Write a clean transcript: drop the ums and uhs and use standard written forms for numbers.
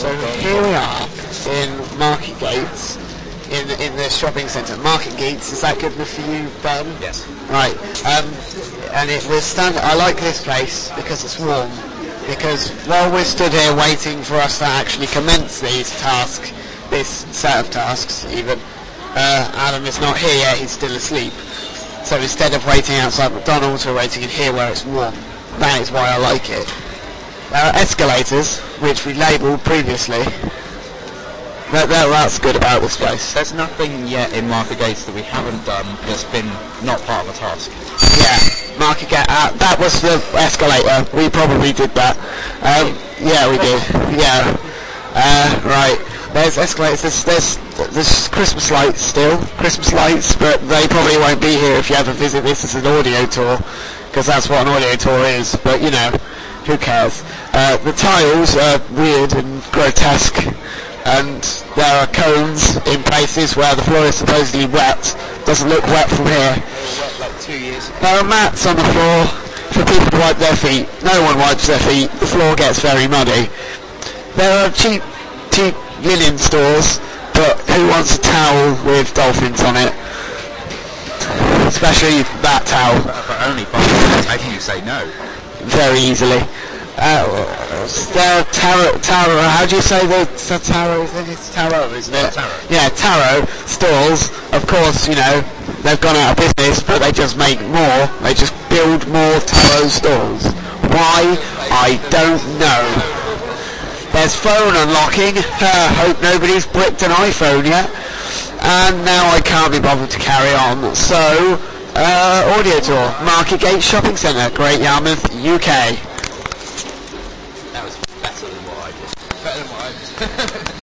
So here we are in Market Gates, in the shopping centre. Market Gates, is that good enough for you, Ben? Yes. Right. And it was I like this place because it's warm. Because while we're stood here waiting for us to actually commence this set of tasks, even, Adam is not here yet. He's still asleep. So instead of waiting outside McDonald's, we're waiting in here where it's warm. That is why I like it. There are escalators, which we labelled previously. That's good about this place. There's nothing yet in Market Gates that we haven't done that's been not part of a task. Yeah, Market Gate. That was the escalator. We probably did that. Yeah, we did. Yeah. Right. There's escalators. There's Christmas lights still. Christmas lights, but they probably won't be here if you ever visit this as an audio tour, because that's what an audio tour is. But you know, who cares? The tiles are weird and grotesque, and there are cones in places where the floor is supposedly wet. Doesn't look wet from here. Wet like 2 years ago. There are mats on the floor for people to wipe their feet. No one wipes their feet. The floor gets very muddy. There are cheap linen stores, but who wants a towel with dolphins on it? Especially that towel. But only by making you say no. Very easily. There are taro. How do you say the taro? It's taro, isn't it? Taro. Yeah, taro stalls. Of course, you know they've gone out of business, but they just make more. They just build more taro stalls. Why? I don't know. There's phone unlocking. Hope nobody's bricked an iPhone yet. And now I can't be bothered to carry on. So, audio tour, Market Gate Shopping Centre, Great Yarmouth, UK. That was better than what I did. Better than what I did.